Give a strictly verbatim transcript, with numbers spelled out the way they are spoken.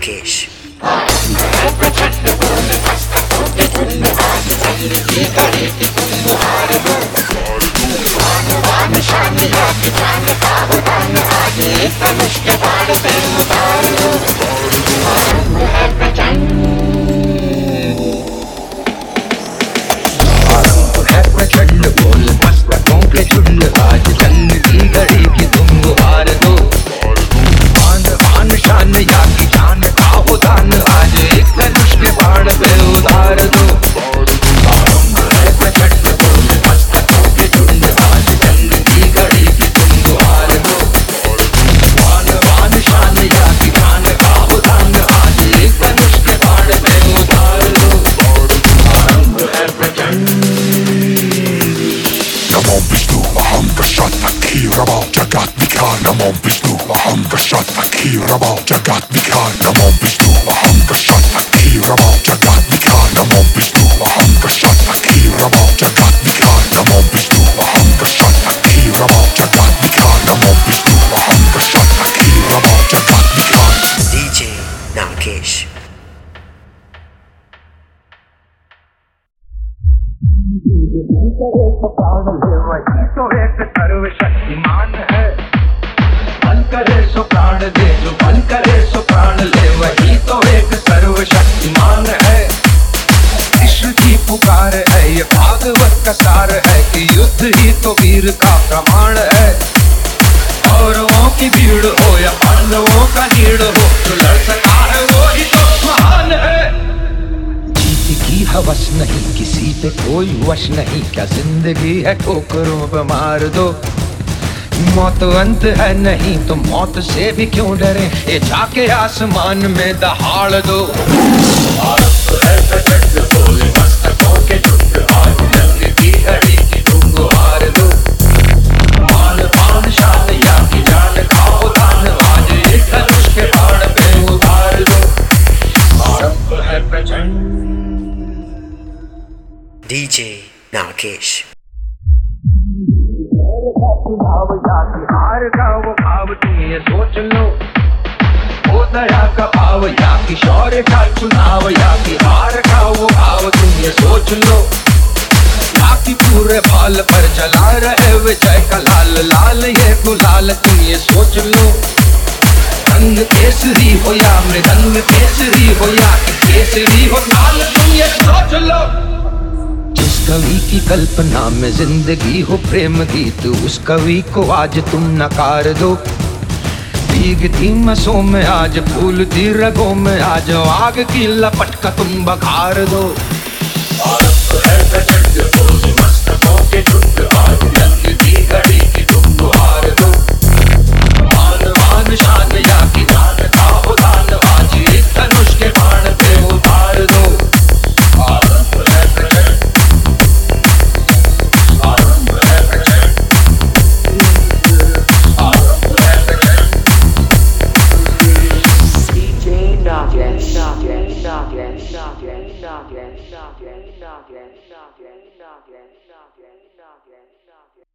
Nagesh. प्रचंड बोल मस्तकों के झुंड आज जंग की घड़ी की तुम गुहार दो। आन आन शान या की जान का हो दान आज एक धनुष के बाण पे उतार दो। प्रचंड बोल मस्तकों के झुंड आज जंग की घड़ी की तुम गुहार दो। आन आन शान या की जान का हो दान आज एक धनुष के बाण पे उतार दो। आरंभ है प्रचंड। नमो विष्णु अहं गच्छात्मकीर्भवो जगद्विकार। नमो विष्णु अहं गच्छात्मकीर्भवो जगद्विकार। नमो विष्णु अहं गच्छात्मकीर्भवो जगद्विकार। नमो विष्णु अहं गच्छात्मकीर्भवो जगद्विकार। नमो विष्णु अहं गच्छात्मकीर्भवो जगद्विकार। नमो विष्णु अहं गच्छात्मकीर्भवो जगद्विकार। D J Nagesh. वही तो एक सर्वशक्तिमान है। मन करे सो प्राण दे, जो मन करे सो प्राण ले, वही तो एक सर्वशक्तिमान है। कृष्ण की पुकार है, ये भागवत का सार है कि युद्ध ही तो वीर का प्रमाण है। कौरवों की भीड़ हो या पांडवों का हीड़ हो, जो लड़ सका है वो ही तो महान है। जीत की हवस नहीं, किसी पे कोई वश नहीं, क्या जिंदगी है ठोकरों पे मार दो। मौत अंत है नहीं तो मौत से भी क्यों डरे, ये जाके आसमान में दहाड़ दो। आरंभ है प्रचंड बोल मस्तकों के झुंड आज जंग की घड़ी की तुम गुहार दो। मान पान शान या की जान खाओ दान आज एक धनुष के बाण पे उतार दो। आरंभ है प्रचंड। D J Nagesh. भाव या कि हार का वो भाव तुम ये सोच लो। हो दया का भाव या कि शौर्य का चुनाव, या कि हार का वो भाव तुम ये सोच लो। या कि पूरे भाल पर जला रहे विजय का लाल लाल ये गुलाल तुम ये सोच लो। रंग केसरी हो या मृदंग केसरी हो या कि केसरी हो ताल तुम ये सोच लो। जिस कवि की कल्पना में जिंदगी हो प्रेम गीत, उस कवि को आज तुम नकार दो। भीगती मसों में आज फूलती रगों में आज आग की लपट का तुम बखार दो। आरंभ है प्रचंड बोल मस्तकों के झुंड आज जंग की घड़ी की तुम गुहार दो। मान मान शान या की जान का हो दान आज एक धनुष के बाण पे उतार दो। आरंभ है प्रचंड। Nagesh, Nagesh, Nagesh, Nagesh, Nagesh, Nagesh, Nagesh, Nagesh, Nagesh, Nagesh, Nagesh, Nagesh, Nagesh.